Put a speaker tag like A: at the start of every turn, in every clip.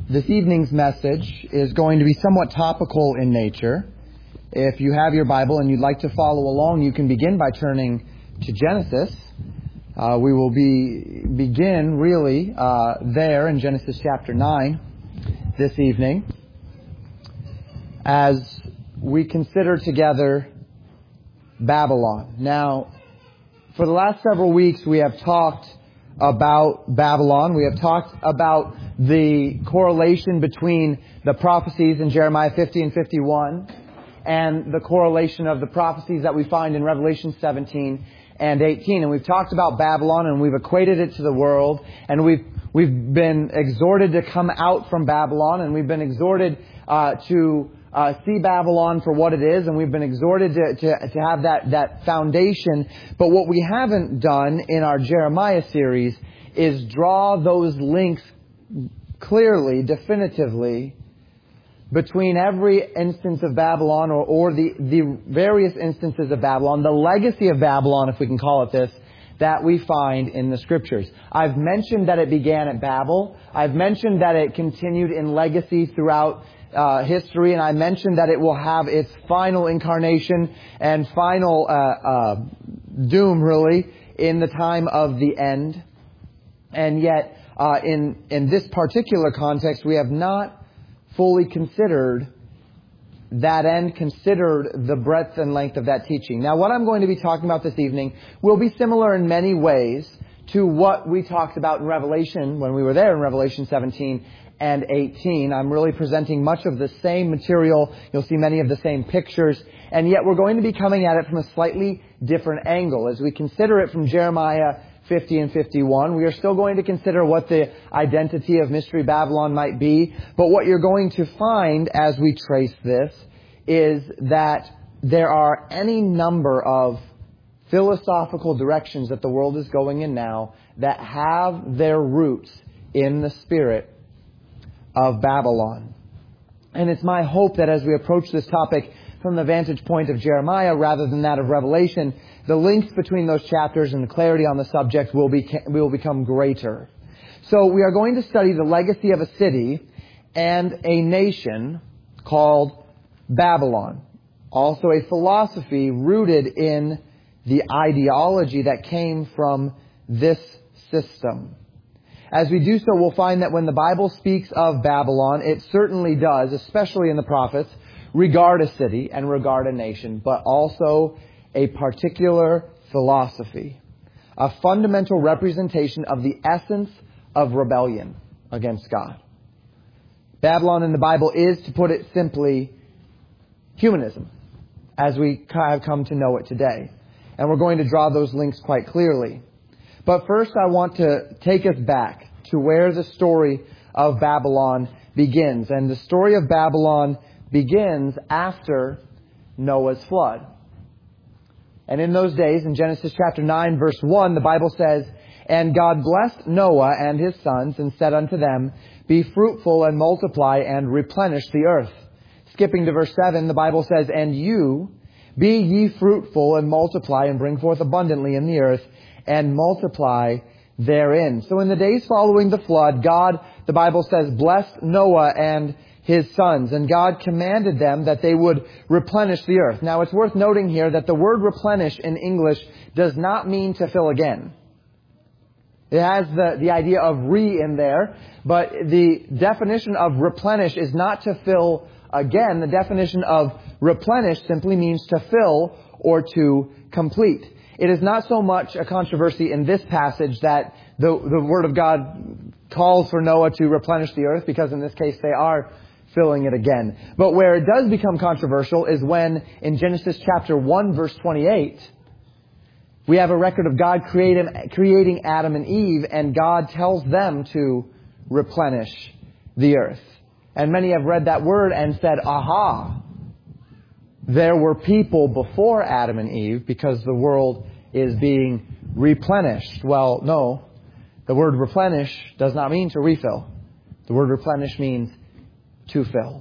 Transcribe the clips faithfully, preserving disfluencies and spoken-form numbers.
A: This evening's message is going to be somewhat topical in nature. If you have your Bible and you'd like to follow along, you can begin by turning to Genesis. Uh, we will be begin really uh, there in Genesis chapter nine this evening as we consider together Babylon. Now, for the last several weeks we have talked about Babylon. We have talked about the correlation between the prophecies in Jeremiah fifty and fifty-one and the correlation of the prophecies that we find in Revelation seventeen and eighteen. And we've talked about Babylon and we've equated it to the world, and we've we've been exhorted to come out from Babylon, and we've been exhorted uh, to Uh, see Babylon for what it is, and we've been exhorted to, to, to have that, that foundation. But what we haven't done in our Jeremiah series is draw those links clearly, definitively, between every instance of Babylon or, or the, the various instances of Babylon, the legacy of Babylon, if we can call it this, that we find in the Scriptures. I've mentioned that it began at Babel. I've mentioned that it continued in legacy throughout Uh, history, and I mentioned that it will have its final incarnation and final uh, uh, doom, really, in the time of the end. And yet, uh, in in this particular context, we have not fully considered that end, considered the breadth and length of that teaching. Now, what I'm going to be talking about this evening will be similar in many ways to what we talked about in Revelation when we were there in Revelation seventeen and eighteen. I'm really presenting much of the same material. You'll see many of the same pictures. And yet we're going to be coming at it from a slightly different angle. As we consider it from Jeremiah fifty and fifty-one, we are still going to consider what the identity of Mystery Babylon might be. But what you're going to find as we trace this is that there are any number of philosophical directions that the world is going in now that have their roots in the spirit of Babylon. And it's my hope that as we approach this topic from the vantage point of Jeremiah rather than that of Revelation, the links between those chapters and the clarity on the subject will, be, will become greater. So we are going to study the legacy of a city and a nation called Babylon. Also a philosophy rooted in the ideology that came from this system. As we do so, we'll find that when the Bible speaks of Babylon, it certainly does, especially in the prophets, regard a city and regard a nation, but also a particular philosophy, a fundamental representation of the essence of rebellion against God. Babylon in the Bible is, to put it simply, humanism, as we have come to know it today. And we're going to draw those links quite clearly. But first, I want to take us back to where the story of Babylon begins. And the story of Babylon begins after Noah's flood. And in those days, in Genesis chapter nine, verse one, the Bible says, "And God blessed Noah and his sons and said unto them, Be fruitful and multiply and replenish the earth." Skipping to verse seven, the Bible says, "And you, be ye fruitful and multiply and bring forth abundantly in the earth, and multiply therein." So in the days following the flood, God, the Bible says, blessed Noah and his sons, and God commanded them that they would replenish the earth. Now it's worth noting here that the word replenish in English does not mean to fill again. It has the, the idea of re in there, but the definition of replenish is not to fill again. The definition of replenish simply means to fill or to complete. It is not so much a controversy in this passage that the, the Word of God calls for Noah to replenish the earth, because in this case they are filling it again. But where it does become controversial is when in Genesis chapter one verse twenty-eight we have a record of God creating, creating Adam and Eve, and God tells them to replenish the earth. And many have read that word and said, aha, there were people before Adam and Eve because the world is being replenished. Well, no. The word replenish does not mean to refill. The word replenish means to fill.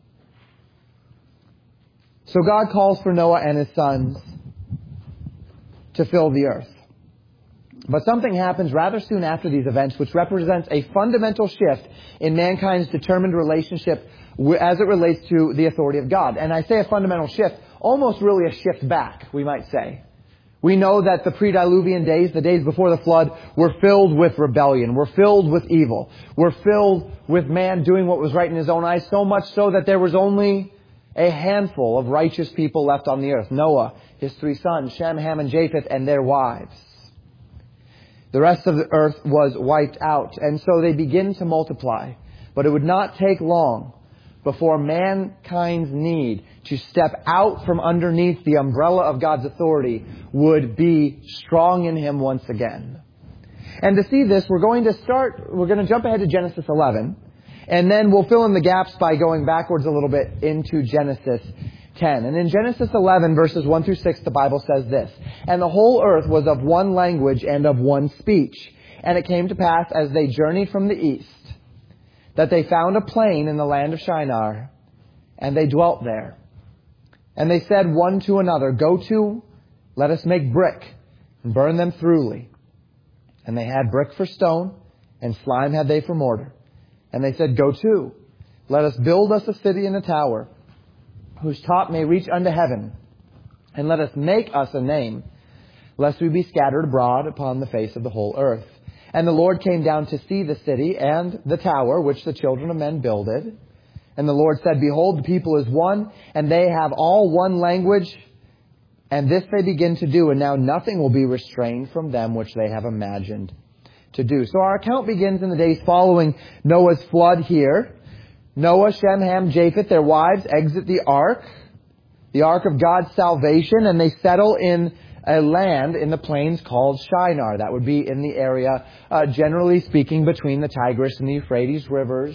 A: So God calls for Noah and his sons to fill the earth. But something happens rather soon after these events which represents a fundamental shift in mankind's determined relationship as it relates to the authority of God. And I say a fundamental shift, almost really a shift back, we might say. We know that the pre-diluvian days, the days before the flood, were filled with rebellion, were filled with evil, were filled with man doing what was right in his own eyes, so much so that there was only a handful of righteous people left on the earth. Noah, his three sons, Shem, Ham, and Japheth, and their wives. The rest of the earth was wiped out, and so they begin to multiply. But it would not take long before mankind's need to step out from underneath the umbrella of God's authority would be strong in him once again. And to see this, we're going to start, we're going to jump ahead to Genesis eleven, and then we'll fill in the gaps by going backwards a little bit into Genesis ten. And in Genesis eleven, verses one through six, the Bible says this, "And the whole earth was of one language and of one speech. And it came to pass, as they journeyed from the east, that they found a plain in the land of Shinar, and they dwelt there. And they said one to another, Go to, let us make brick, and burn them thoroughly. And they had brick for stone, and slime had they for mortar. And they said, Go to, let us build us a city and a tower, whose top may reach unto heaven, and let us make us a name, lest we be scattered abroad upon the face of the whole earth. And the Lord came down to see the city and the tower which the children of men builded. And the Lord said, Behold, the people is one, and they have all one language, and this they begin to do, and now nothing will be restrained from them which they have imagined to do." So our account begins in the days following Noah's flood here. Noah, Shem, Ham, Japheth, their wives, exit the ark, the ark of God's salvation, and they settle in a land in the plains called Shinar. That would be in the area, uh, generally speaking, between the Tigris and the Euphrates rivers.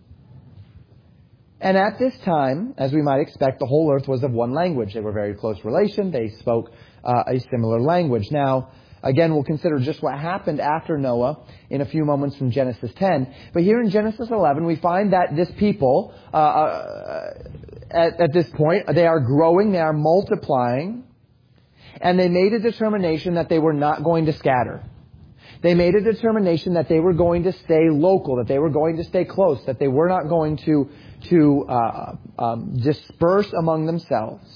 A: And at this time, as we might expect, the whole earth was of one language. They were very close relation. They spoke uh, a similar language. Now, again, we'll consider just what happened after Noah in a few moments from Genesis ten. But here in Genesis eleven, we find that this people, uh, uh, at, at this point, they are growing, they are multiplying, and they made a determination that they were not going to scatter. They made a determination that they were going to stay local, that they were going to stay close, that they were not going to, to uh, um, disperse among themselves.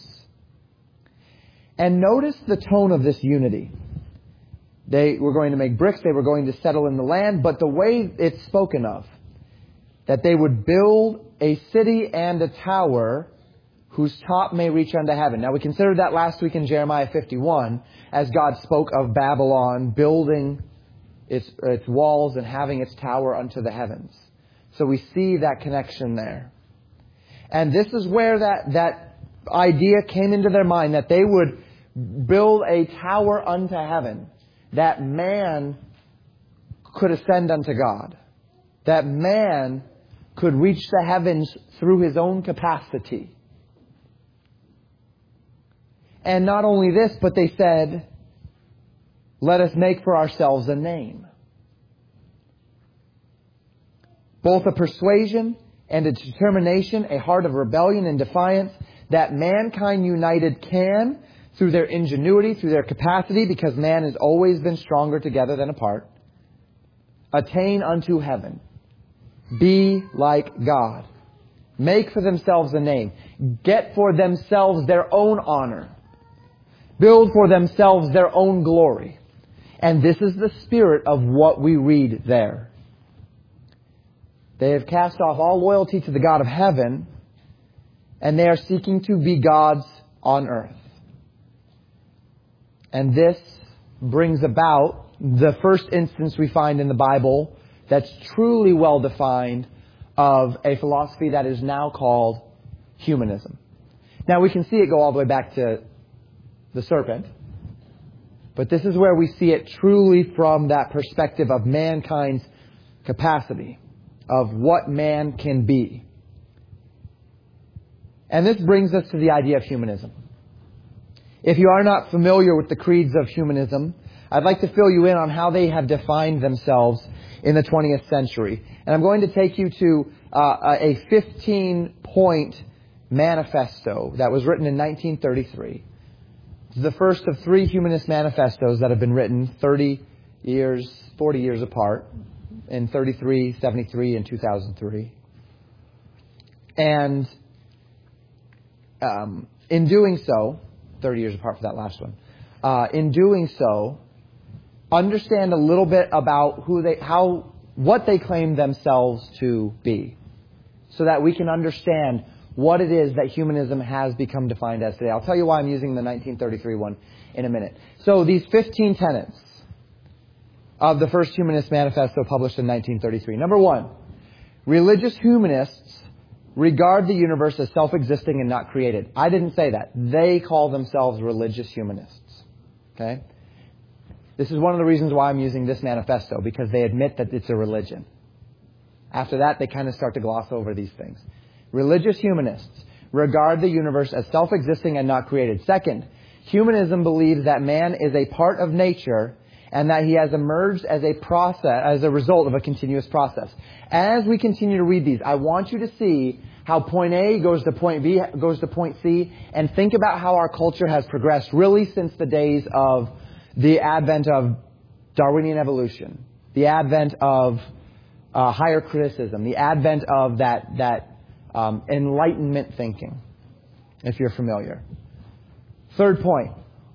A: And notice the tone of this unity. They were going to make bricks, they were going to settle in the land, but the way it's spoken of, that they would build a city and a tower whose top may reach unto heaven. Now, we considered that last week in Jeremiah fifty-one, as God spoke of Babylon building its, its walls and having its tower unto the heavens. So we see that connection there. And this is where that, that idea came into their mind, that they would build a tower unto heaven, that man could ascend unto God, that man could reach the heavens through his own capacity. And not only this, but they said, let us make for ourselves a name. Both a persuasion and a determination, a heart of rebellion and defiance, that mankind united can, through their ingenuity, through their capacity, because man has always been stronger together than apart, attain unto heaven. Be like God. Make for themselves a name. Get for themselves their own honor. Build for themselves their own glory. And this is the spirit of what we read there. They have cast off all loyalty to the God of heaven, and they are seeking to be gods on earth. And this brings about the first instance we find in the Bible that's truly well defined of a philosophy that is now called humanism. Now, we can see it go all the way back to the serpent, but this is where we see it truly from that perspective of mankind's capacity, of what man can be. And this brings us to the idea of humanism. If you are not familiar with the creeds of humanism, I'd like to fill you in on how they have defined themselves in the twentieth century. And I'm going to take you to uh, a fifteen-point manifesto that was written in nineteen thirty-three. It's the first of three humanist manifestos that have been written thirty years, forty years apart, in thirty-three, seventy-three, and two thousand three. And um, in doing so, thirty years apart for that last one, uh, in doing so, understand a little bit about who they, how, what they claim themselves to be, so that we can understand what it is that humanism has become defined as today. I'll tell you why I'm using the nineteen thirty-three one in a minute. So these fifteen tenets of the First Humanist Manifesto published in nineteen thirty-three. Number one, religious humanists regard the universe as self-existing and not created. I didn't say that. They call themselves religious humanists. Okay? This is one of the reasons why I'm using this manifesto, because they admit that it's a religion. After that, they kind of start to gloss over these things. Religious humanists regard the universe as self-existing and not created. Second, humanism believes that man is a part of nature and that he has emerged as a process, as a result of a continuous process. As we continue to read these, I want you to see how point A goes to point B, goes to point C, and think about how our culture has progressed really since the days of the advent of Darwinian evolution, the advent of uh, higher criticism, the advent of that, that um, Enlightenment thinking, if you're familiar. Third point.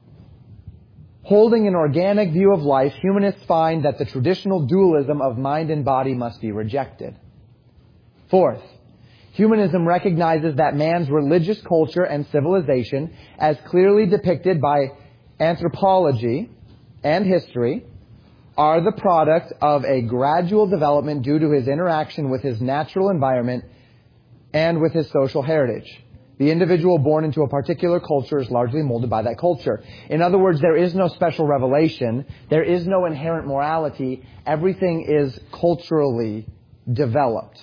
A: Holding an organic view of life, humanists find that the traditional dualism of mind and body must be rejected. Fourth, humanism recognizes that man's religious culture and civilization, as clearly depicted by anthropology and history, are the product of a gradual development due to his interaction with his natural environment and with his social heritage. The individual born into a particular culture is largely molded by that culture. In other words, there is no special revelation. There is no inherent morality. Everything is culturally developed.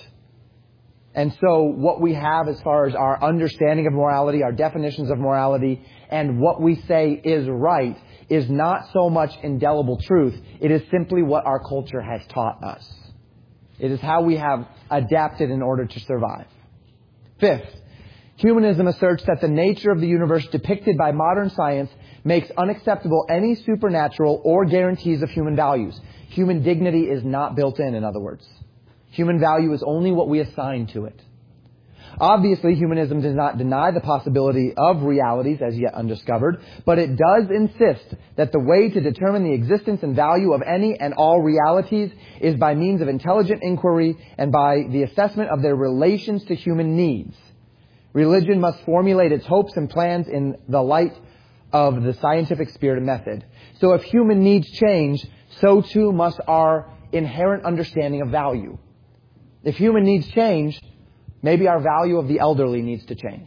A: And so what we have as far as our understanding of morality, our definitions of morality, and what we say is right is not so much indelible truth. It is simply what our culture has taught us. It is how we have adapted in order to survive. Fifth, humanism asserts that the nature of the universe depicted by modern science makes unacceptable any supernatural or guarantees of human values. Human dignity is not built in, in other words. Human value is only what we assign to it. Obviously, humanism does not deny the possibility of realities as yet undiscovered, but it does insist that the way to determine the existence and value of any and all realities is by means of intelligent inquiry and by the assessment of their relations to human needs. Religion must formulate its hopes and plans in the light of the scientific spirit and method. So if human needs change, so too must our inherent understanding of value. If human needs change, maybe our value of the elderly needs to change.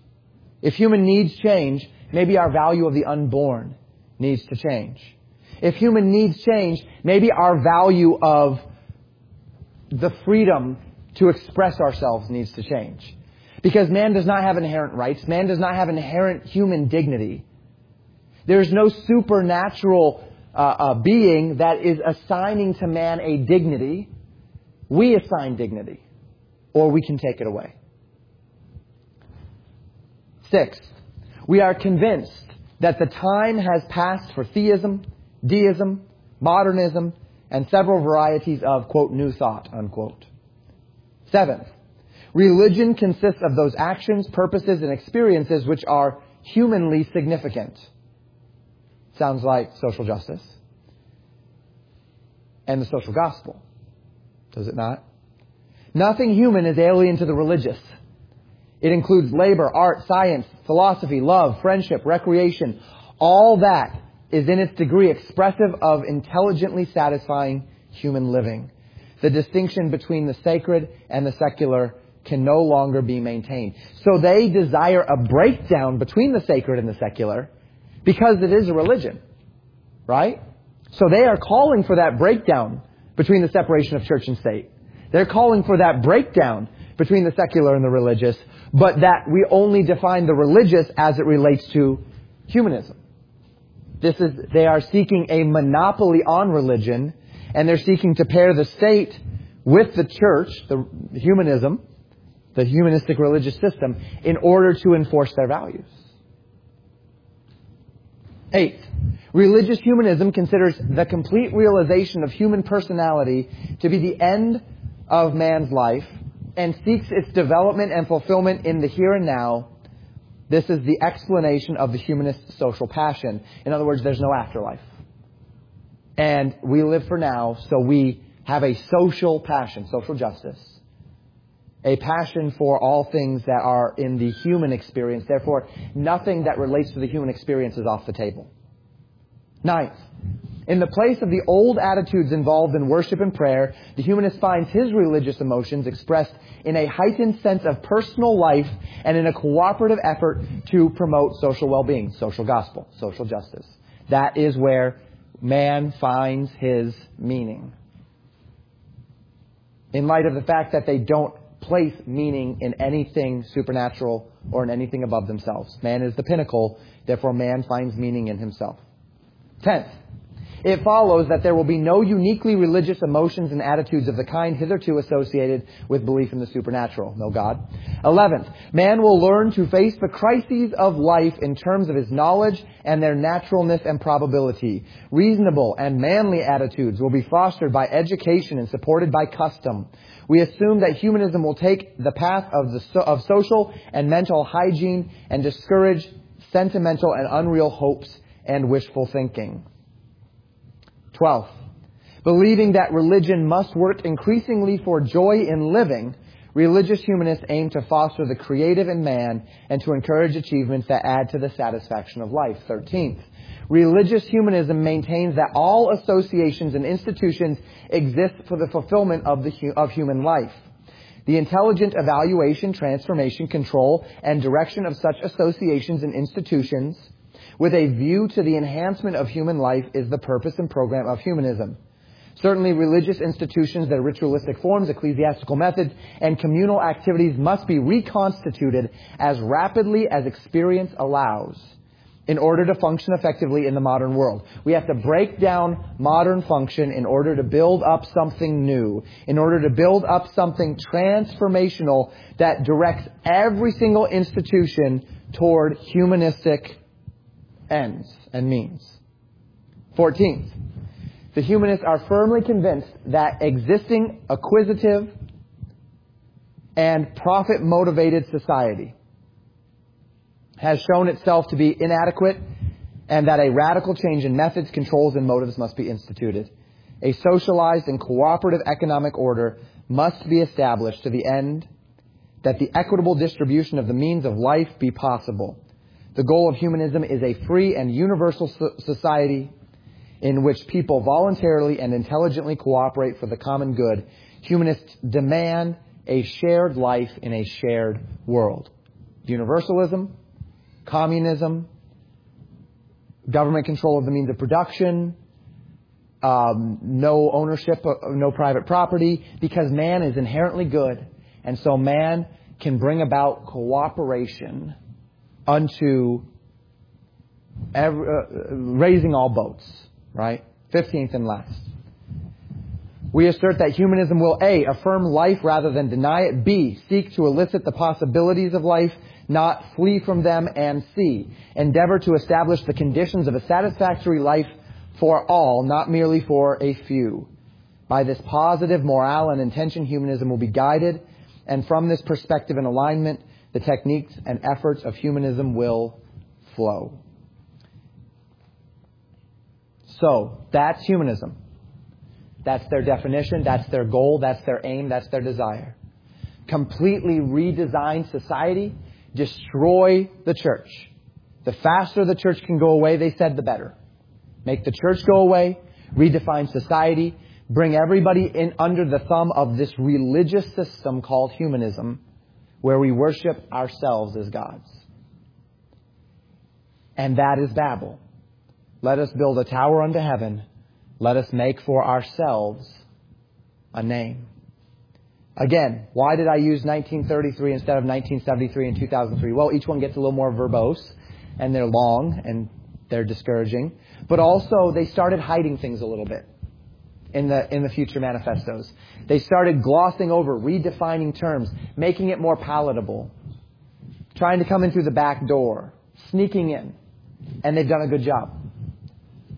A: If human needs change, maybe our value of the unborn needs to change. If human needs change, maybe our value of the freedom to express ourselves needs to change. Because man does not have inherent rights. Man does not have inherent human dignity. There is no supernatural uh, uh, being that is assigning to man a dignity. We assign dignity, or we can take it away. Sixth, we are convinced that the time has passed for theism, deism, modernism, and several varieties of, quote, new thought, unquote. Seventh, religion consists of those actions, purposes, and experiences which are humanly significant. Sounds like social justice and the social gospel. Does it not? Nothing human is alien to the religious. It includes labor, art, science, philosophy, love, friendship, recreation. All that is in its degree expressive of intelligently satisfying human living. The distinction between the sacred and the secular can no longer be maintained. So they desire a breakdown between the sacred and the secular because it is a religion, right? So they are calling for that breakdown between the separation of church and state. They're calling for that breakdown between the secular and the religious, but that we only define the religious as it relates to humanism. This is, they are seeking a monopoly on religion, and they're seeking to pair the state with the church, the humanism, the humanistic religious system, in order to enforce their values. Eighth, Religious humanism considers the complete realization of human personality to be the end of man's life and seeks its development and fulfillment in the here and now. This is the explanation of the humanist social passion. In other words, there's no afterlife. And we live for now, so we have a social passion, social justice. A passion for all things that are in the human experience. Therefore, nothing that relates to the human experience is off the table. Ninth, in the place of the old attitudes involved in worship and prayer, the humanist finds his religious emotions expressed in a heightened sense of personal life and in a cooperative effort to promote social well-being, social gospel, social justice. That is where man finds his meaning. In light of the fact that they don't place meaning in anything supernatural or in anything above themselves. Man is the pinnacle, therefore man finds meaning in himself. Tenth, it follows that there will be no uniquely religious emotions and attitudes of the kind hitherto associated with belief in the supernatural, no God. Eleventh, man will learn to face the crises of life in terms of his knowledge and their naturalness and probability. Reasonable and manly attitudes will be fostered by education and supported by custom. We assume that humanism will take the path of, the so, of social and mental hygiene and discourage sentimental and unreal hopes and wishful thinking. Twelfth, believing that religion must work increasingly for joy in living, religious humanists aim to foster the creative in man and to encourage achievements that add to the satisfaction of life. Thirteenth, religious humanism maintains that all associations and institutions exist for the fulfillment of, the, of human life. The intelligent evaluation, transformation, control, and direction of such associations and institutions with a view to the enhancement of human life is the purpose and program of humanism. Certainly, religious institutions, their ritualistic forms, ecclesiastical methods, and communal activities must be reconstituted as rapidly as experience allows in order to function effectively in the modern world. We have to break down modern function in order to build up something new, in order to build up something transformational that directs every single institution toward humanistic ends and means. Fourteenth, the humanists are firmly convinced that existing acquisitive and profit-motivated society has shown itself to be inadequate and that a radical change in methods, controls, and motives must be instituted. A socialized and cooperative economic order must be established to the end that the equitable distribution of the means of life be possible. The goal of humanism is a free and universal society in which people voluntarily and intelligently cooperate for the common good. Humanists demand a shared life in a shared world. Universalism, communism, government control of the means of production, um, no ownership, no private property, because man is inherently good, and so man can bring about cooperation unto every, uh, raising all boats, right? Fifteenth and last. We assert that humanism will A, affirm life rather than deny it, B, seek to elicit the possibilities of life, not flee from them, and C, endeavor to establish the conditions of a satisfactory life for all, not merely for a few. By this positive morale and intention, humanism will be guided, and from this perspective and alignment, the techniques and efforts of humanism will flow. So, that's humanism. That's their definition, that's their goal, that's their aim, that's their desire. Completely redesign society, destroy the church. The faster the church can go away, they said, the better. Make the church go away, redefine society, bring everybody in under the thumb of this religious system called humanism, where we worship ourselves as gods. And that is Babel. Let us build a tower unto heaven. Let us make for ourselves a name. Again, why did I use nineteen thirty-three instead of nineteen seventy-three and two thousand three? Well, each one gets a little more verbose, and they're long, and they're discouraging. But also, they started hiding things a little bit in the in the future manifestos. They started glossing over, redefining terms, making it more palatable, trying to come in through the back door, sneaking in. And they've done a good job.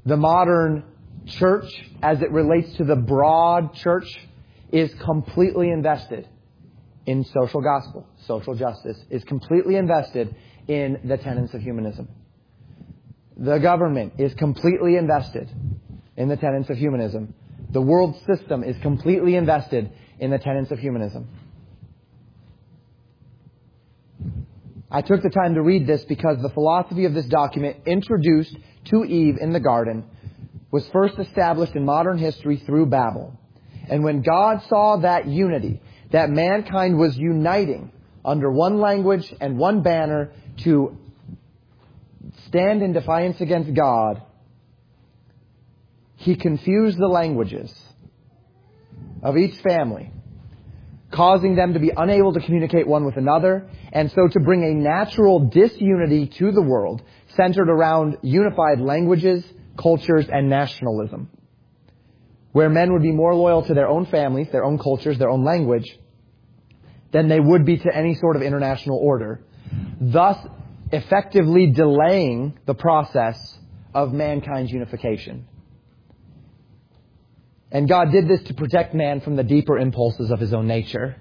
A: The modern church, as it relates to the broad church, is completely invested in social gospel, social justice, is completely invested in the tenets of humanism. The government is completely invested in the tenets of humanism. The world system is completely invested in the tenets of humanism. I took the time to read this because the philosophy of this document, introduced to Eve in the garden, was first established in modern history through Babel. And when God saw that unity, that mankind was uniting under one language and one banner to stand in defiance against God, He confused the languages of each family, causing them to be unable to communicate one with another, and so to bring a natural disunity to the world centered around unified languages, cultures, and nationalism, where men would be more loyal to their own families, their own cultures, their own language, than they would be to any sort of international order, thus effectively delaying the process of mankind's unification. And God did this to protect man from the deeper impulses of his own nature.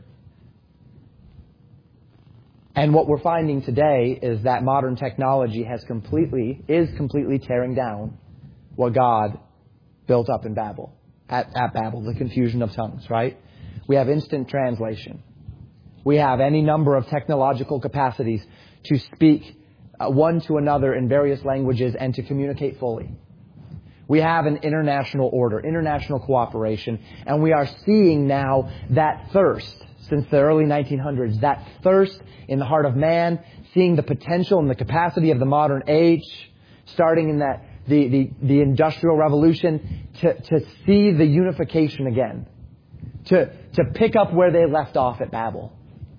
A: And what we're finding today is that modern technology has completely, is completely tearing down what God built up in Babel, at, at Babel, the confusion of tongues, right? We have instant translation. We have any number of technological capacities to speak uh, one to another in various languages and to communicate fully. We have an international order, international cooperation, and we are seeing now that thirst, since the early nineteen hundreds, that thirst in the heart of man, seeing the potential and the capacity of the modern age, starting in that the, the, the Industrial Revolution, to, to see the unification again, to, to pick up where they left off at Babel.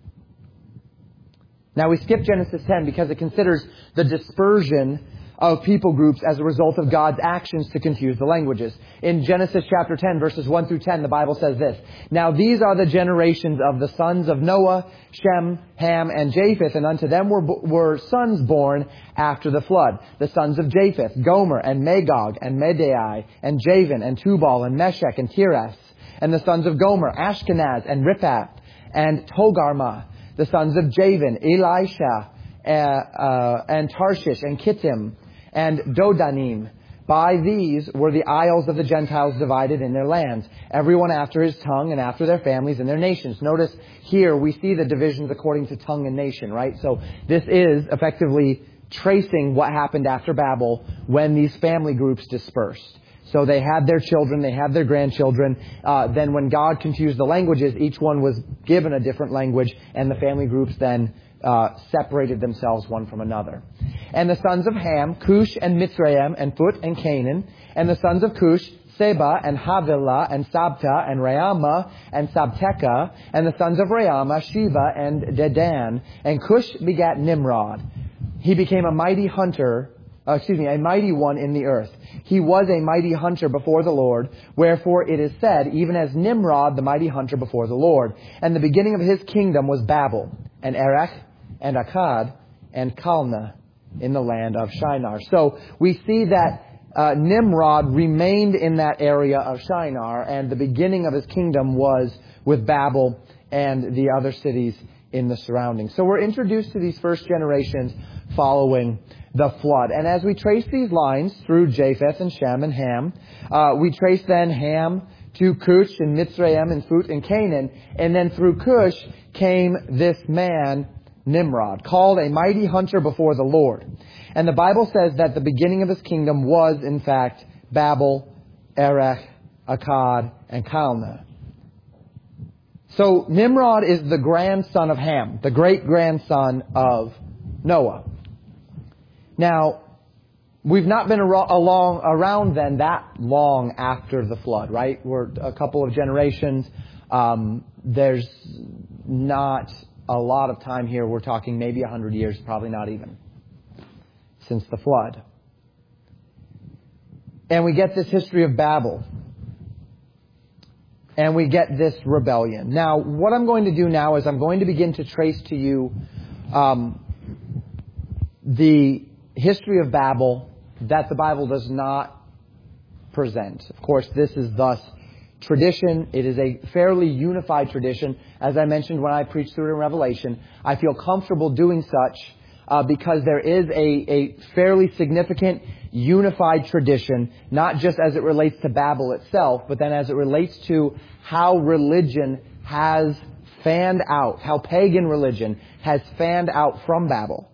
A: Now we skip Genesis ten because it considers the dispersion of people groups as a result of God's actions to confuse the languages. In Genesis chapter ten, verses one through ten, the Bible says this: Now these are the generations of the sons of Noah, Shem, Ham, and Japheth, and unto them were, were sons born after the flood. The sons of Japheth, Gomer, and Magog, and Medai, and Javan, and Tubal, and Meshech, and Tiras. And the sons of Gomer, Ashkenaz, and Riphath, and Togarmah. The sons of Javan, Elisha, uh, uh, and Tarshish, and Kittim, and Dodanim. By these were the isles of the Gentiles divided in their lands, everyone after his tongue and after their families and their nations. Notice here we see the divisions according to tongue and nation, right? So this is effectively tracing what happened after Babel when these family groups dispersed. So they had their children, they had their grandchildren. Uh, then when God confused the languages, each one was given a different language, and the family groups then uh, separated themselves one from another. And the sons of Ham, Cush and Mitzrayim, and Phut and Canaan. And the sons of Cush, Seba and Havilah and Sabta and Raamah and Sabteka. And the sons of Raamah, Sheba and Dedan. And Cush begat Nimrod. He became a mighty hunter, uh, excuse me, a mighty one in the earth. He was a mighty hunter before the Lord, wherefore it is said, even as Nimrod, the mighty hunter before the Lord. And the beginning of his kingdom was Babel, and Erech, and Akkad, and Calneh, in the land of Shinar. So we see that uh, Nimrod remained in that area of Shinar, and the beginning of his kingdom was with Babel and the other cities in the surroundings. So we're introduced to these first generations following the flood. And as we trace these lines through Japheth and Shem and Ham, uh, we trace then Ham to Cush and Mitzrayim and Phut and Canaan. And then through Cush came this man, Nimrod, called a mighty hunter before the Lord. And the Bible says that the beginning of his kingdom was, in fact, Babel, Erech, Akkad, and Calneh. So Nimrod is the grandson of Ham, the great-grandson of Noah. Now, we've not been along, around then that long after the flood, right? We're a couple of generations. Um, there's not a lot of time here. We're talking maybe a hundred years, probably not even, since the flood. And we get this history of Babel. And we get this rebellion. Now, what I'm going to do now is I'm going to begin to trace to you um, the history of Babel that the Bible does not present. Of course, this is thus tradition. It is a fairly unified tradition. As I mentioned when I preached through it in Revelation, I feel comfortable doing such uh, because there is a, a fairly significant unified tradition, not just as it relates to Babel itself, but then as it relates to how religion has fanned out, how pagan religion has fanned out from Babel,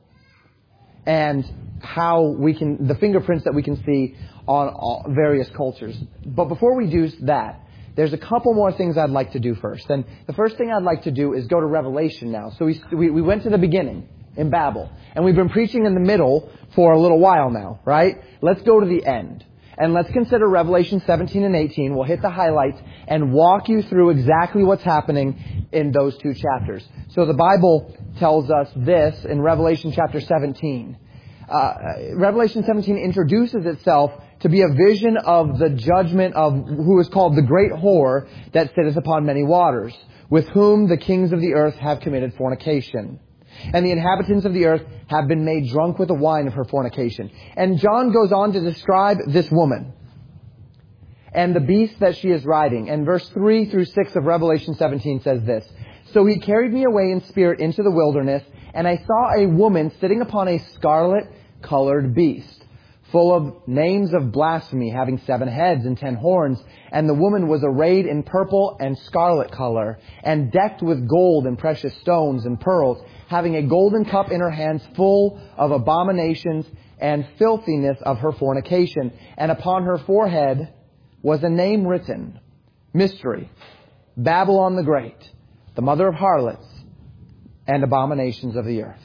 A: and how we can, the fingerprints that we can see on all, various cultures. But before we do that, there's a couple more things I'd like to do first. And the first thing I'd like to do is go to Revelation now. So we, we, we went to the beginning in Babel, and we've been preaching in the middle for a little while now, right? Let's go to the end. And let's consider Revelation seventeen and eighteen. We'll hit the highlights and walk you through exactly what's happening in those two chapters. So the Bible tells us this in Revelation chapter seventeen. Uh, Revelation seventeen introduces itself to be a vision of the judgment of who is called the great whore that sitteth upon many waters, with whom the kings of the earth have committed fornication. And the inhabitants of the earth have been made drunk with the wine of her fornication. And John goes on to describe this woman and the beast that she is riding. And verse three through six of Revelation seventeen says this: So he carried me away in spirit into the wilderness, and I saw a woman sitting upon a scarlet-colored beast, full of names of blasphemy, having seven heads and ten horns. And the woman was arrayed in purple and scarlet color, and decked with gold and precious stones and pearls, having a golden cup in her hands full of abominations and filthiness of her fornication. And upon her forehead was a name written, Mystery, Babylon the Great, the mother of harlots and abominations of the earth.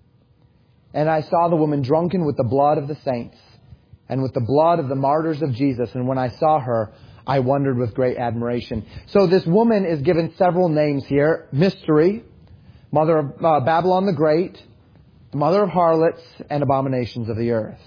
A: And I saw the woman drunken with the blood of the saints and with the blood of the martyrs of Jesus. And when I saw her, I wondered with great admiration. So this woman is given several names here. Mystery, mother of uh, Babylon the Great, the mother of harlots and abominations of the earth.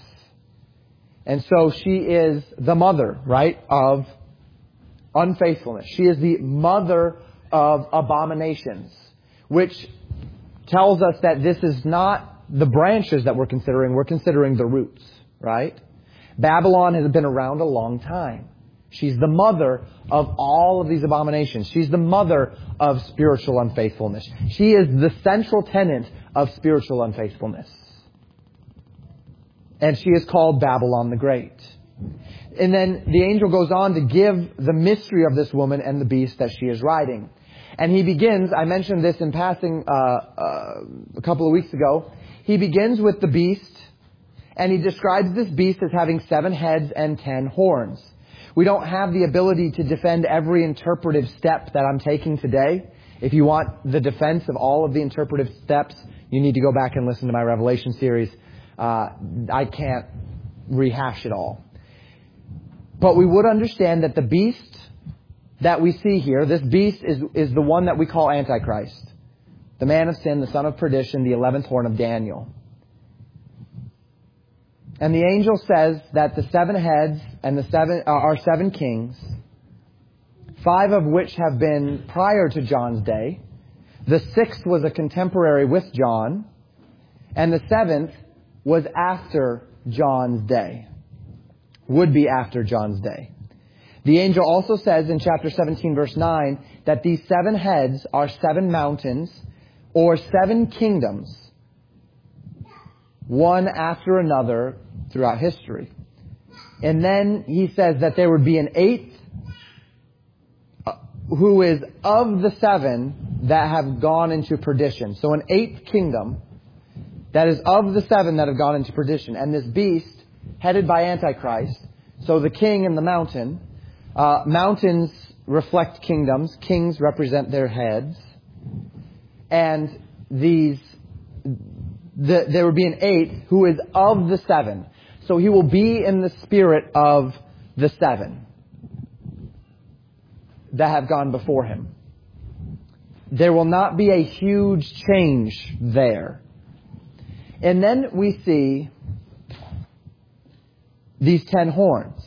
A: And so she is the mother, right, of unfaithfulness. She is the mother of abominations, which tells us that this is not the branches that we're considering. We're considering the roots, right? Babylon has been around a long time. She's the mother of all of these abominations. She's the mother of spiritual unfaithfulness. She is the central tenet of spiritual unfaithfulness. And she is called Babylon the Great. And then the angel goes on to give the mystery of this woman and the beast that she is riding. And he begins, I mentioned this in passing uh, uh, a couple of weeks ago. He begins with the beast, and he describes this beast as having seven heads and ten horns. We don't have the ability to defend every interpretive step that I'm taking today. If you want the defense of all of the interpretive steps, you need to go back and listen to my Revelation series. Uh, I can't rehash it all. But we would understand that the beast that we see here, this beast is, is the one that we call Antichrist. The man of sin, the son of perdition, the eleventh horn of Daniel. And the angel says that the seven heads and the seven uh, are seven kings, five of which have been prior to John's day. The sixth was a contemporary with John, and the seventh was after John's day, would be after John's day. The angel also says in chapter seventeen, verse nine, that these seven heads are seven mountains or seven kingdoms, one after another throughout history. And then he says that there would be an eighth who is of the seven that have gone into perdition. So an eighth kingdom that is of the seven that have gone into perdition. And this beast, headed by Antichrist, so the king and the mountain, uh, mountains reflect kingdoms, kings represent their heads, and these, the, there would be an eighth who is of the seven. So he will be in the spirit of the seven that have gone before him. There will not be a huge change there. And then we see these ten horns.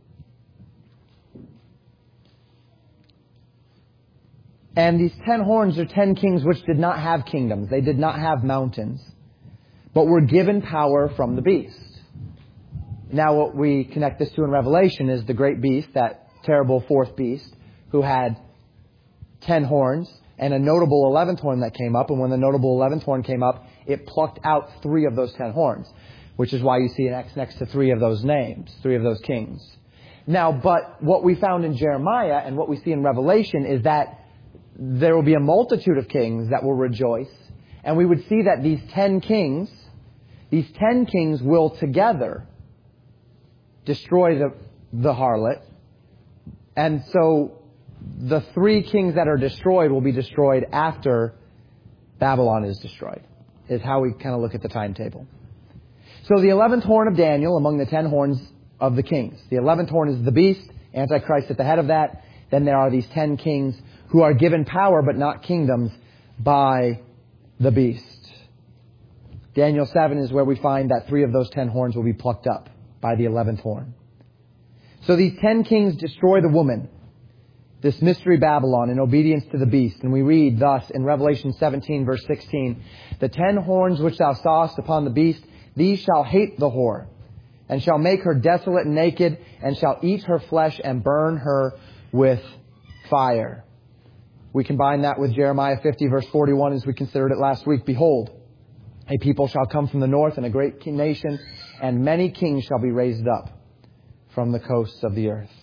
A: And these ten horns are ten kings which did not have kingdoms. They did not have mountains, but were given power from the beast. Now what we connect this to in Revelation is the great beast, that terrible fourth beast, who had ten horns and a notable eleventh horn that came up. And when the notable eleventh horn came up, it plucked out three of those ten horns, which is why you see an X next to three of those names, three of those kings. Now, but what we found in Jeremiah and what we see in Revelation is that there will be a multitude of kings that will rejoice. And we would see that these ten kings, these ten kings will together destroy the, the harlot. And so the three kings that are destroyed will be destroyed after Babylon is destroyed, is how we kind of look at the timetable. So the eleventh horn of Daniel among the ten horns of the kings. The eleventh horn is the beast, Antichrist at the head of that. Then there are these ten kings who are given power but not kingdoms by the beast. Daniel seven is where we find that three of those ten horns will be plucked up by the eleventh horn. So these ten kings destroy the woman, this mystery Babylon, in obedience to the beast. And we read thus in Revelation seventeen, verse sixteen, "The ten horns which thou sawest upon the beast, these shall hate the whore, and shall make her desolate and naked, and shall eat her flesh and burn her with fire." We combine that with Jeremiah fifty, verse forty-one, as we considered it last week. "Behold, a people shall come from the north, and a great nation, and many kings shall be raised up from the coasts of the earth."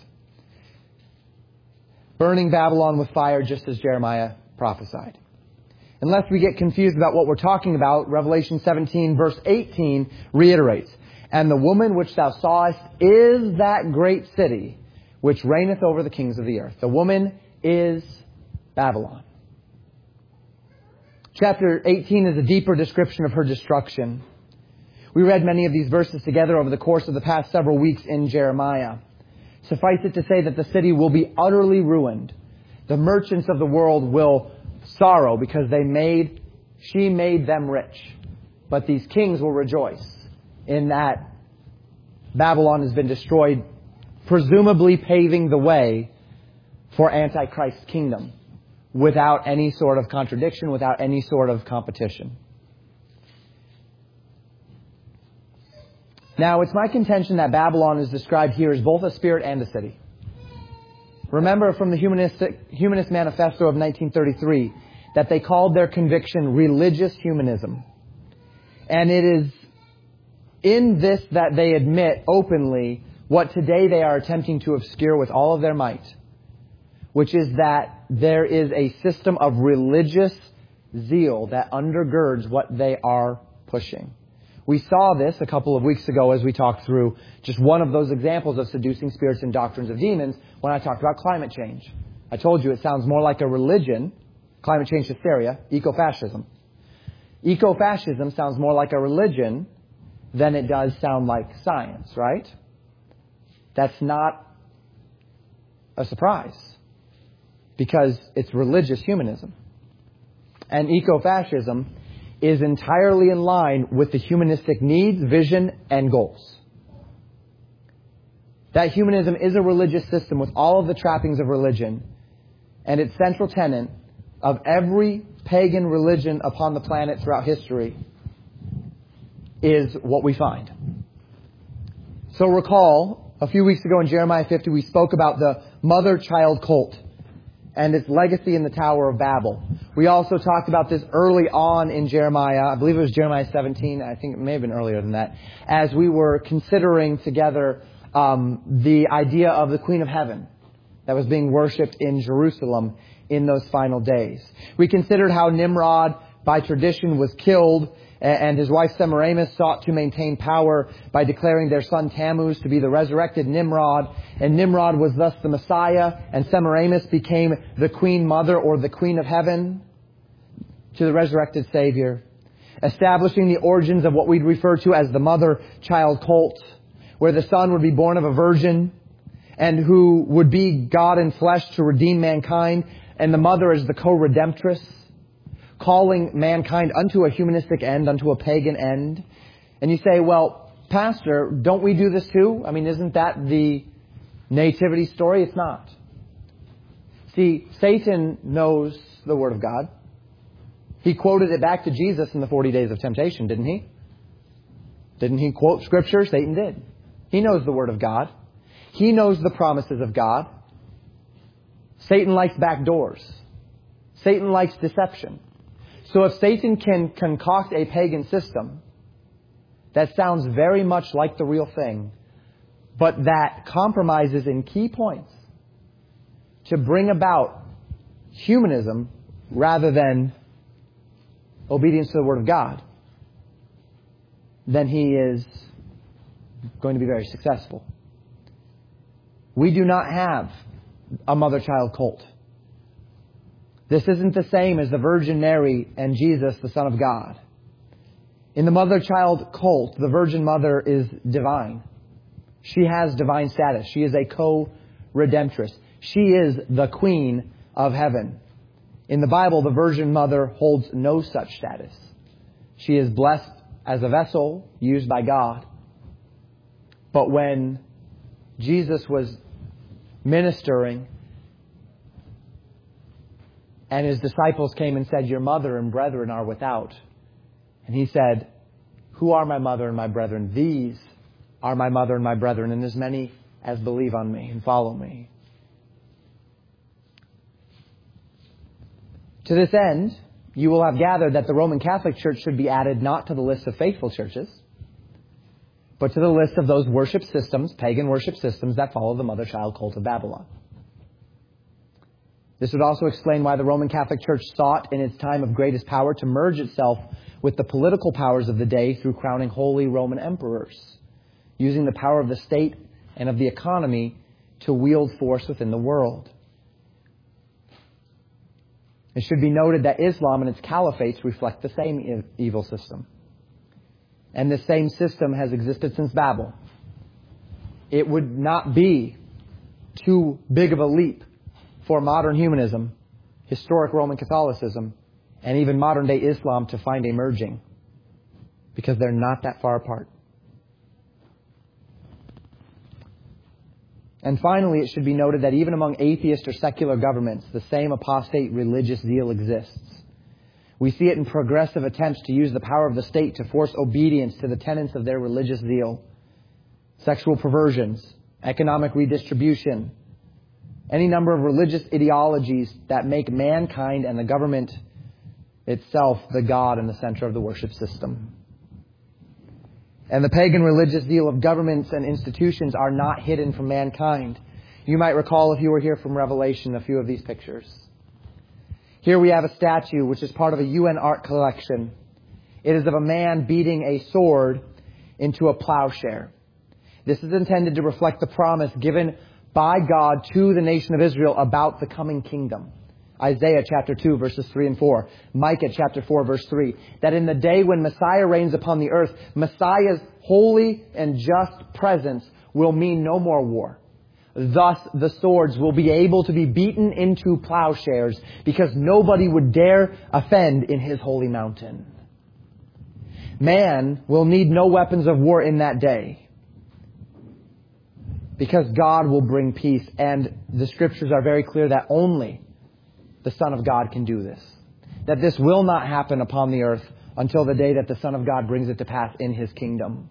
A: Burning Babylon with fire, just as Jeremiah prophesied. Unless we get confused about what we're talking about, Revelation seventeen, verse eighteen reiterates, "And the woman which thou sawest is that great city which reigneth over the kings of the earth." The woman is Babylon. Chapter eighteen is a deeper description of her destruction. We read many of these verses together over the course of the past several weeks in Jeremiah. Suffice it to say that the city will be utterly ruined. The merchants of the world will sorrow because they made, she made them rich. But these kings will rejoice in that Babylon has been destroyed, presumably paving the way for Antichrist's kingdom without any sort of contradiction, without any sort of competition. Now, it's my contention that Babylon is described here as both a spirit and a city. Remember from the Humanistic, Humanist Manifesto of nineteen thirty-three that they called their conviction religious humanism. And it is in this that they admit openly what today they are attempting to obscure with all of their might, which is that there is a system of religious zeal that undergirds what they are pushing. We saw this a couple of weeks ago as we talked through just one of those examples of seducing spirits and doctrines of demons when I talked about climate change. I told you it sounds more like a religion, climate change hysteria, ecofascism. Ecofascism sounds more like a religion than it does sound like science, right? That's not a surprise because it's religious humanism. And ecofascism is entirely in line with the humanistic needs, vision, and goals. That humanism is a religious system with all of the trappings of religion, and its central tenet of every pagan religion upon the planet throughout history is what we find. So recall, a few weeks ago in Jeremiah fifty, we spoke about the mother-child cult and its legacy in the Tower of Babel. We also talked about this early on in Jeremiah. I believe it was Jeremiah seventeen. I think it may have been earlier than that. As we were considering together um, the idea of the Queen of Heaven that was being worshipped in Jerusalem in those final days. We considered how Nimrod, by tradition, was killed, and his wife Semiramis sought to maintain power by declaring their son Tammuz to be the resurrected Nimrod. And Nimrod was thus the Messiah, and Semiramis became the Queen Mother or the Queen of Heaven to the resurrected Savior, establishing the origins of what we'd refer to as the mother-child cult, where the son would be born of a virgin and who would be God in flesh to redeem mankind, and the mother is the co-redemptress, calling mankind unto a humanistic end, unto a pagan end. And you say, well, Pastor, don't we do this too? I mean, isn't that the nativity story? It's not. See, Satan knows the Word of God. He quoted it back to Jesus in the forty days of temptation, didn't he? Didn't he quote Scripture? Satan did. He knows the Word of God. He knows the promises of God. Satan likes back doors. Satan likes deception. So if Satan can concoct a pagan system that sounds very much like the real thing, but that compromises in key points to bring about humanism rather than obedience to the Word of God, then he is going to be very successful. We do not have a mother-child cult. This isn't the same as the Virgin Mary and Jesus, the Son of God. In the mother-child cult, the Virgin Mother is divine. She has divine status. She is a co-redemptress. She is the Queen of Heaven. In the Bible, the Virgin Mother holds no such status. She is blessed as a vessel used by God. But when Jesus was ministering and his disciples came and said, "Your mother and brethren are without," and he said, "Who are my mother and my brethren? These are my mother and my brethren, and as many as believe on me and follow me." To this end, you will have gathered that the Roman Catholic Church should be added not to the list of faithful churches, but to the list of those worship systems, pagan worship systems, that follow the mother-child cult of Babylon. This would also explain why the Roman Catholic Church sought in its time of greatest power to merge itself with the political powers of the day through crowning holy Roman emperors, using the power of the state and of the economy to wield force within the world. It should be noted that Islam and its caliphates reflect the same e- evil system. And this same system has existed since Babel. It would not be too big of a leap for modern humanism, historic Roman Catholicism, and even modern-day Islam to find a merging, because they're not that far apart. And finally, it should be noted that even among atheist or secular governments, the same apostate religious zeal exists. We see it in progressive attempts to use the power of the state to force obedience to the tenets of their religious zeal. Sexual perversions, economic redistribution, any number of religious ideologies that make mankind and the government itself the God in the center of the worship system. And the pagan religious zeal of governments and institutions are not hidden from mankind. You might recall, if you were here from Revelation, a few of these pictures. Here we have a statue which is part of a U N art collection. It is of a man beating a sword into a plowshare. This is intended to reflect the promise given by God to the nation of Israel about the coming kingdom. Isaiah chapter two, verses three and four. Micah chapter four, verse three. That in the day when Messiah reigns upon the earth, Messiah's holy and just presence will mean no more war. Thus, the swords will be able to be beaten into plowshares because nobody would dare offend in his holy mountain. Man will need no weapons of war in that day because God will bring peace, and the Scriptures are very clear that only the Son of God can do this. That this will not happen upon the earth until the day that the Son of God brings it to pass in His kingdom.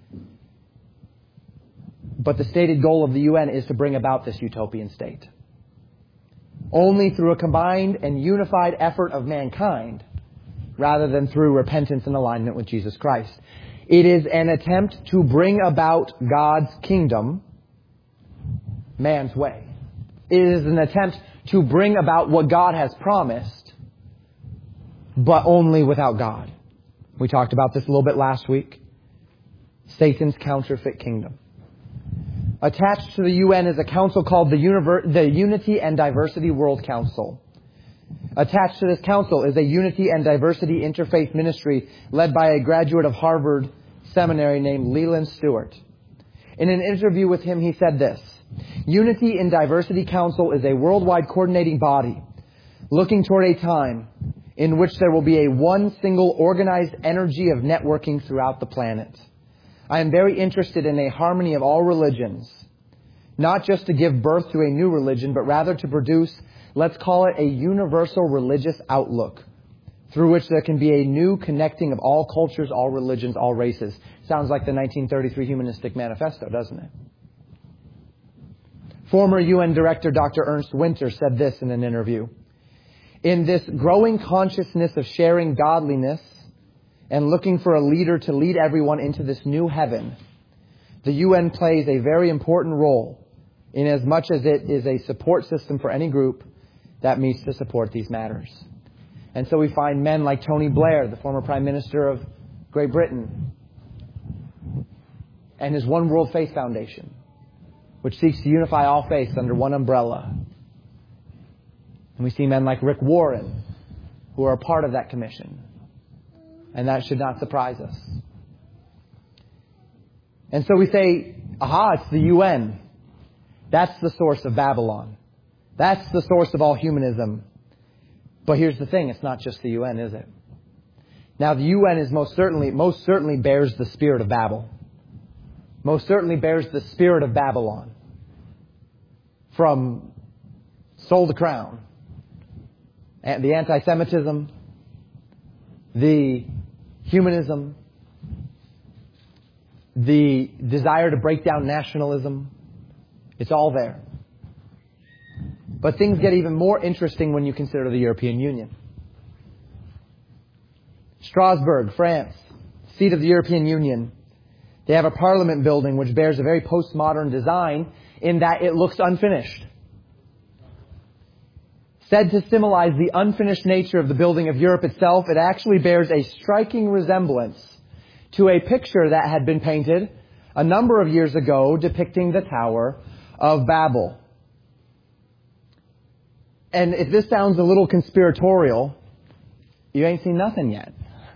A: But the stated goal of the U N is to bring about this utopian state. Only through a combined and unified effort of mankind, rather than through repentance and alignment with Jesus Christ. It is an attempt to bring about God's kingdom man's way. It is an attempt to bring about what God has promised, but only without God. We talked about this a little bit last week. Satan's counterfeit kingdom. Attached to the U N is a council called the, Univer- the Unity and Diversity World Council. Attached to this council is a Unity and Diversity Interfaith Ministry led by a graduate of Harvard Seminary named Leland Stewart. In an interview with him, he said this: Unity and Diversity Council is a worldwide coordinating body looking toward a time in which there will be a one single organized energy of networking throughout the planet. I am very interested in a harmony of all religions, not just to give birth to a new religion, but rather to produce, let's call it, a universal religious outlook through which there can be a new connecting of all cultures, all religions, all races. Sounds like the nineteen thirty-three Humanistic Manifesto, doesn't it? Former U N Director Doctor Ernst Winter said this in an interview. In this growing consciousness of sharing godliness and looking for a leader to lead everyone into this new heaven, the U N plays a very important role in as much as it is a support system for any group that meets to support these matters. And so we find men like Tony Blair, the former Prime Minister of Great Britain, and his One World Faith Foundation, which seeks to unify all faiths under one umbrella. And we see men like Rick Warren, who are a part of that commission. And that should not surprise us. And so we say, aha, it's the U N. That's the source of Babylon. That's the source of all humanism. But here's the thing, it's not just the U N, is it? Now the U N is most certainly, most certainly bears the spirit of Babel. Most certainly bears the spirit of Babylon. From sole to crown. And the anti-Semitism, the humanism, the desire to break down nationalism, it's all there. But things get even more interesting when you consider the European Union. Strasbourg, France, seat of the European Union. They have a parliament building which bears a very postmodern design in that it looks unfinished. Said to symbolize the unfinished nature of the building of Europe itself, it actually bears a striking resemblance to a picture that had been painted a number of years ago depicting the Tower of Babel. And if this sounds a little conspiratorial, you ain't seen nothing yet.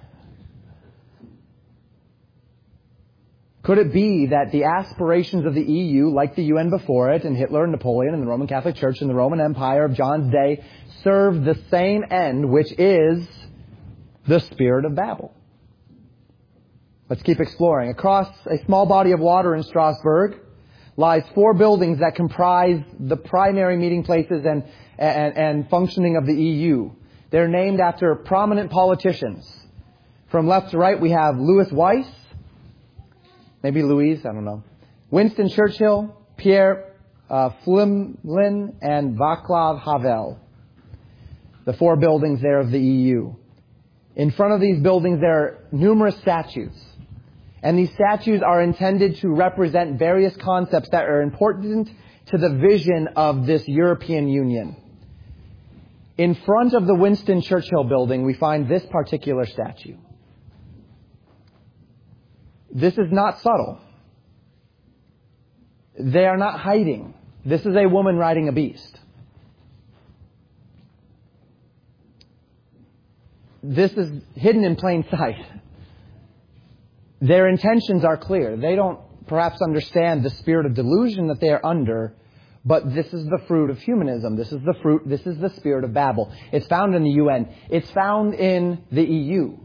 A: Could it be that the aspirations of the E U, like the U N before it, and Hitler and Napoleon and the Roman Catholic Church and the Roman Empire of John's day, serve the same end, which is the spirit of Babel? Let's keep exploring. Across a small body of water in Strasbourg lies four buildings that comprise the primary meeting places and, and, and functioning of the E U. They're named after prominent politicians. From left to right, we have Louis Weiss, maybe Louise, I don't know, Winston Churchill, Pierre uh, Flimlin, and Václav Havel. The four buildings there of the E U. In front of these buildings, there are numerous statues. And these statues are intended to represent various concepts that are important to the vision of this European Union. In front of the Winston Churchill building, we find this particular statue. This is not subtle. They are not hiding. This is a woman riding a beast. This is hidden in plain sight. Their intentions are clear. They don't perhaps understand the spirit of delusion that they are under, but this is the fruit of humanism. This is the fruit, this is the spirit of Babel. It's found in the U N. It's found in the E U.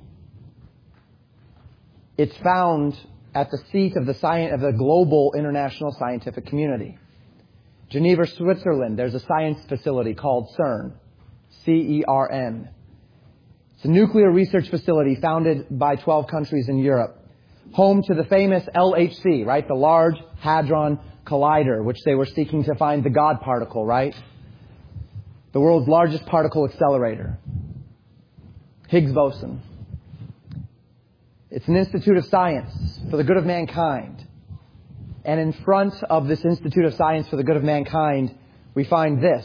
A: It's found at the seat of the, sci- of the global international scientific community. Geneva, Switzerland, there's a science facility called CERN, C E R N. It's a nuclear research facility founded by twelve countries in Europe. Home to the famous L H C, right? The Large Hadron Collider, which they were seeking to find the God particle, right? The world's largest particle accelerator. Higgs boson. It's an institute of science for the good of mankind. And in front of this Institute of Science for the Good of Mankind, we find this.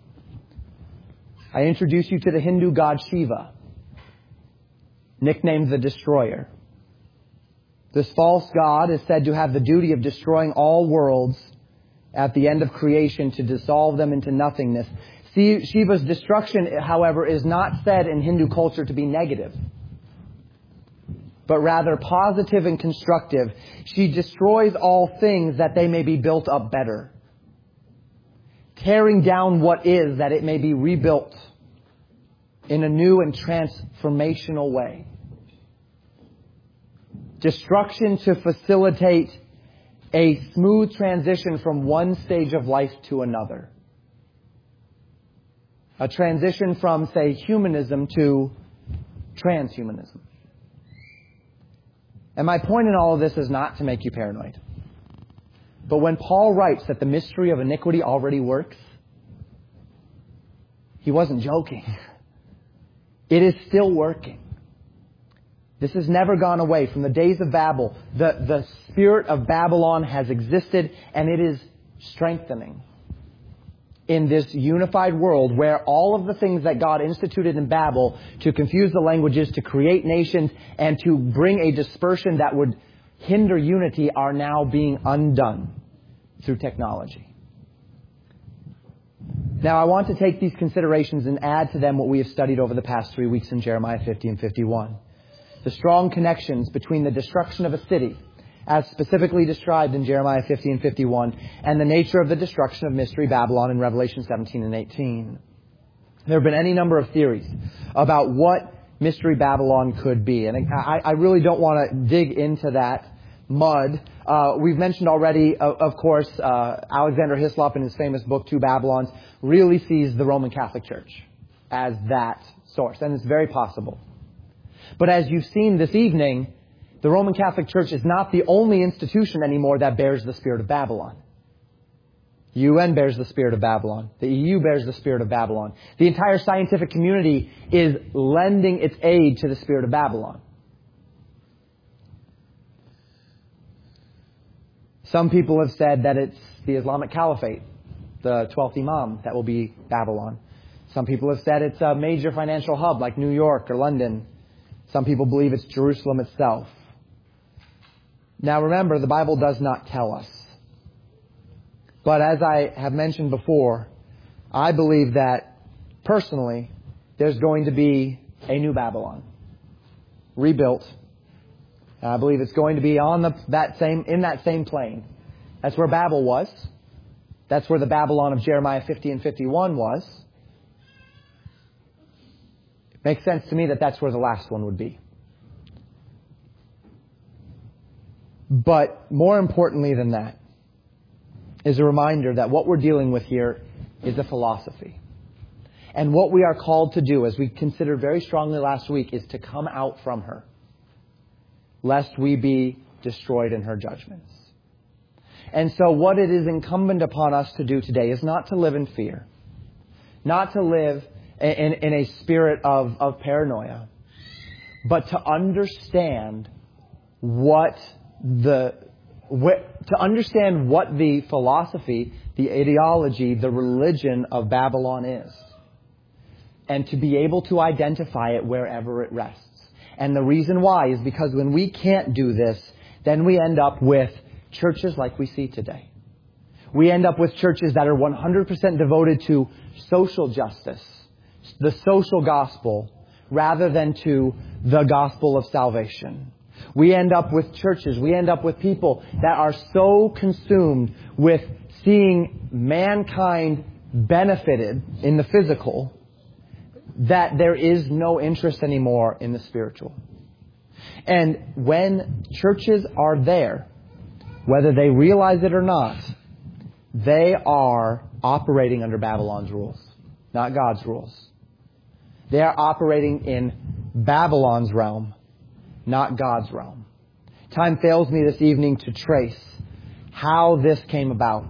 A: I introduce you to the Hindu god Shiva, nicknamed the Destroyer. This false god is said to have the duty of destroying all worlds at the end of creation to dissolve them into nothingness. See, Shiva's destruction, however, is not said in Hindu culture to be negative, but rather positive and constructive. She destroys all things that they may be built up better, tearing down what is that it may be rebuilt in a new and transformational way. Destruction to facilitate a smooth transition from one stage of life to another. A transition from, say, humanism to transhumanism. And my point in all of this is not to make you paranoid. But when Paul writes that the mystery of iniquity already works, he wasn't joking. It is still working. This has never gone away. From the days of Babel, the, the spirit of Babylon has existed, and it is strengthening in this unified world where all of the things that God instituted in Babel to confuse the languages, to create nations, and to bring a dispersion that would hinder unity are now being undone through technology. Now, I want to take these considerations and add to them what we have studied over the past three weeks in Jeremiah fifty and fifty-one. The strong connections between the destruction of a city, as specifically described in Jeremiah fifty and fifty-one, and the nature of the destruction of Mystery Babylon in Revelation seventeen and eighteen. There have been any number of theories about what Mystery Babylon could be, and I, I really don't want to dig into that mud. Uh, we've mentioned already, of, of course, uh, Alexander Hislop in his famous book, Two Babylons, really sees the Roman Catholic Church as that source, and it's very possible. But as you've seen this evening, the Roman Catholic Church is not the only institution anymore that bears the spirit of Babylon. U N bears the spirit of Babylon. The E U bears the spirit of Babylon. The entire scientific community is lending its aid to the spirit of Babylon. Some people have said that it's the Islamic Caliphate, the twelfth Imam, that will be Babylon. Some people have said it's a major financial hub like New York or London. Some people believe it's Jerusalem itself. Now remember, the Bible does not tell us. But as I have mentioned before, I believe that, personally, there's going to be a new Babylon, rebuilt. And I believe it's going to be on the, that same in that same plane. That's where Babel was. That's where the Babylon of Jeremiah fifty and fifty-one was. It makes sense to me that that's where the last one would be. But more importantly than that is a reminder that what we're dealing with here is a philosophy. And what we are called to do, as we considered very strongly last week, is to come out from her, lest we be destroyed in her judgments. And so what it is incumbent upon us to do today is not to live in fear, not to live in, in a spirit of, of paranoia, but to understand what the what, to understand what the philosophy, the ideology, the religion of Babylon is, and to be able to identify it wherever it rests. And the reason why is because when we can't do this, then we end up with churches like we see today. We end up with churches that are one hundred percent devoted to social justice, the social gospel, rather than to the gospel of salvation. We end up with churches, we end up with people that are so consumed with seeing mankind benefited in the physical that there is no interest anymore in the spiritual. And when churches are there, whether they realize it or not, they are operating under Babylon's rules, not God's rules. They are operating in Babylon's realm, not God's realm. Time fails me this evening to trace how this came about,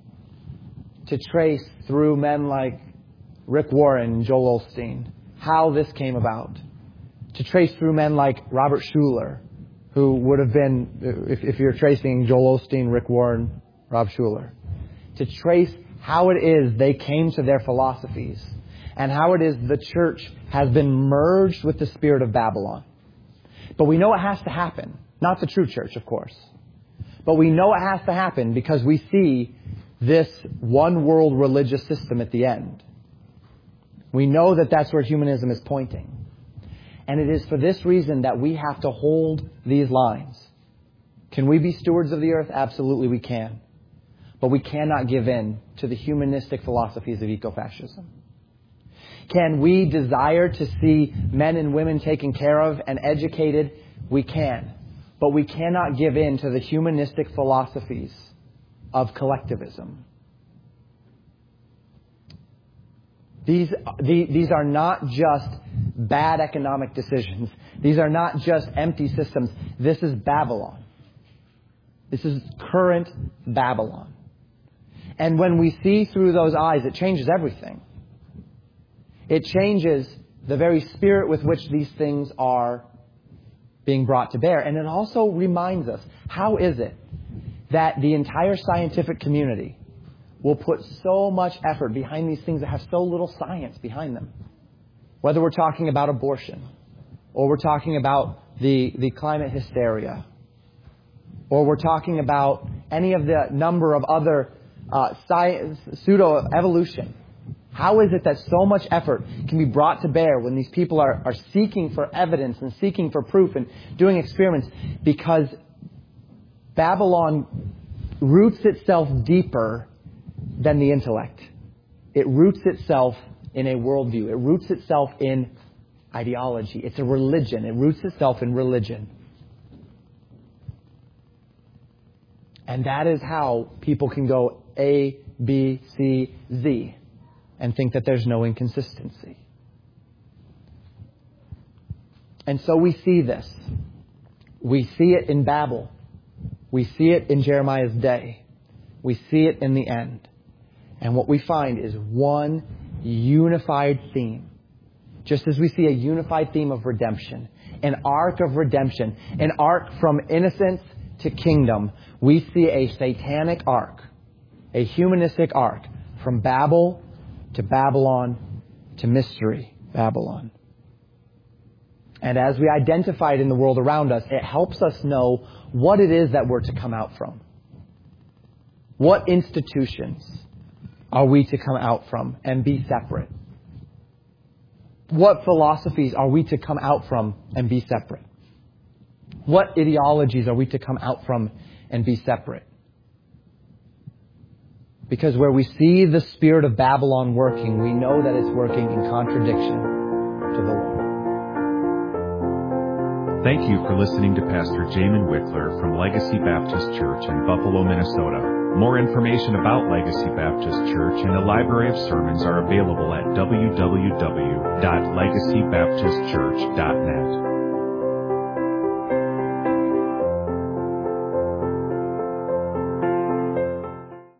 A: to trace through men like Rick Warren and Joel Osteen how this came about, to trace through men like Robert Schuller, who would have been, if, if you're tracing Joel Osteen, Rick Warren, Rob Schuller, to trace how it is they came to their philosophies and how it is the church has been merged with the spirit of Babylon. But we know it has to happen. Not the true church, of course. But we know it has to happen because we see this one world religious system at the end. We know that that's where humanism is pointing. And it is for this reason that we have to hold these lines. Can we be stewards of the earth? Absolutely we can. But we cannot give in to the humanistic philosophies of ecofascism. Can we desire to see men and women taken care of and educated? We can. But we cannot give in to the humanistic philosophies of collectivism. These, these are not just bad economic decisions. These are not just empty systems. This is Babylon. This is current Babylon. And when we see through those eyes, it changes everything. It changes the very spirit with which these things are being brought to bear. And it also reminds us, how is it that the entire scientific community will put so much effort behind these things that have so little science behind them? Whether we're talking about abortion, or we're talking about the, the climate hysteria, or we're talking about any of the number of other uh, science, pseudo-evolution. How is it that so much effort can be brought to bear when these people are, are seeking for evidence and seeking for proof and doing experiments? Because Babylon roots itself deeper than the intellect. It roots itself in a worldview. It roots itself in ideology. It's a religion. It roots itself in religion. And that is how people can go A, B, C, Z and think that there's no inconsistency. And so we see this. We see it in Babel. We see it in Jeremiah's day. We see it in the end. And what we find is one unified theme. Just as we see a unified theme of redemption, an arc of redemption, an arc from innocence to kingdom, we see a satanic arc, a humanistic arc from Babel to Babylon to mystery Babylon. And as we identify it in the world around us, it helps us know what it is that we're to come out from. What institutions are we to come out from and be separate? What philosophies are we to come out from and be separate? What ideologies are we to come out from and be separate? Because where we see the spirit of Babylon working, we know that it's working in contradiction to the Lord.
B: Thank you for listening to Pastor Jamin Wickler from Legacy Baptist Church in Buffalo, Minnesota. More information about Legacy Baptist Church and a library of sermons are available at w w w dot legacy baptist church dot net.